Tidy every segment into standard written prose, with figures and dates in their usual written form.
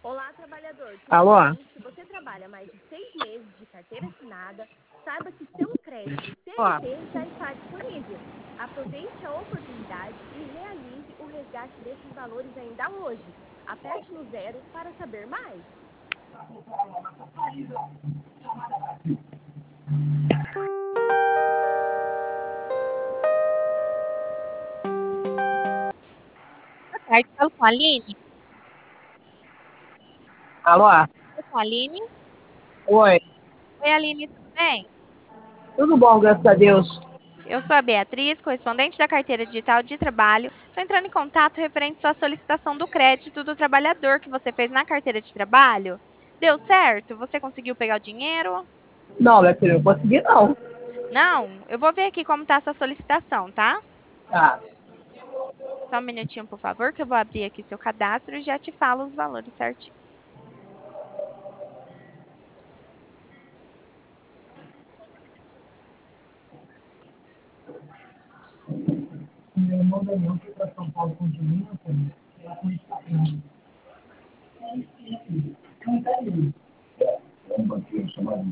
Olá, trabalhador, tudo Alô? bem? Se você trabalha mais de 6 meses de carteira assinada, saiba que seu crédito Ó, CLT já está disponível. Aproveite a oportunidade e realize o resgate desses valores ainda hoje. Aperte no zero para saber mais. Boa tarde, falo com a Aline. alô? Falo com a Aline. Oi. Oi, Aline, tudo bem? Tudo bom, graças a Deus. Eu sou a Beatriz, correspondente da Carteira Digital de Trabalho. Estou entrando em contato referente à sua solicitação do crédito do trabalhador que você fez na carteira de trabalho. Deu certo? Você conseguiu pegar o dinheiro? Não, minha filha, não consegui não. Não? Eu vou ver aqui como está essa solicitação, tá? Tá. Só um minutinho, por favor, que eu vou abrir aqui seu cadastro e já te falo os valores certinho. Meu irmão Daniel foi para São Paulo com o dinheiro, ela foi não tá ali. É um banqueiro chamado.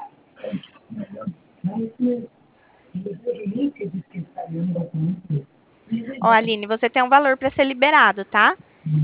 Mas esse link diz que está ali no documento. Ó, Aline, você tem um valor para ser liberado, tá?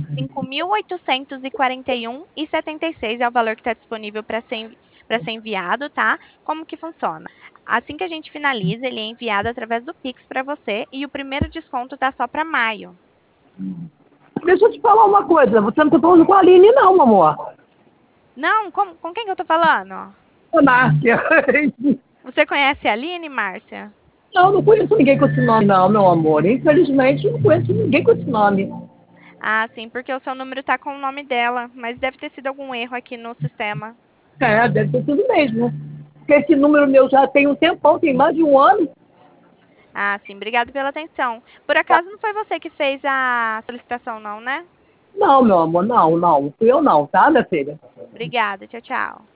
5.841,76 é o valor que está disponível para ser enviado, tá? Como que funciona? Assim que a gente finaliza, ele é enviado através do Pix para você e o primeiro desconto tá só para maio. Deixa eu te falar uma coisa, você não está falando com a Aline não, meu amor. Não, com quem que eu tô falando? Ô, Márcia. Você conhece a Aline, Márcia? Não, não conheço ninguém com esse nome não, meu amor. Infelizmente, não conheço ninguém com esse nome. Ah, sim, porque o seu número tá com o nome dela, mas deve ter sido algum erro aqui no sistema. É, deve ser tudo mesmo. Porque esse número meu já tem um tempão, tem mais de um ano. Ah, sim, obrigado pela atenção. Por Tá. acaso não foi você que fez a solicitação, não, né? Não, meu amor, não, não. Fui eu não, tá, minha filha? Obrigada, tchau, tchau.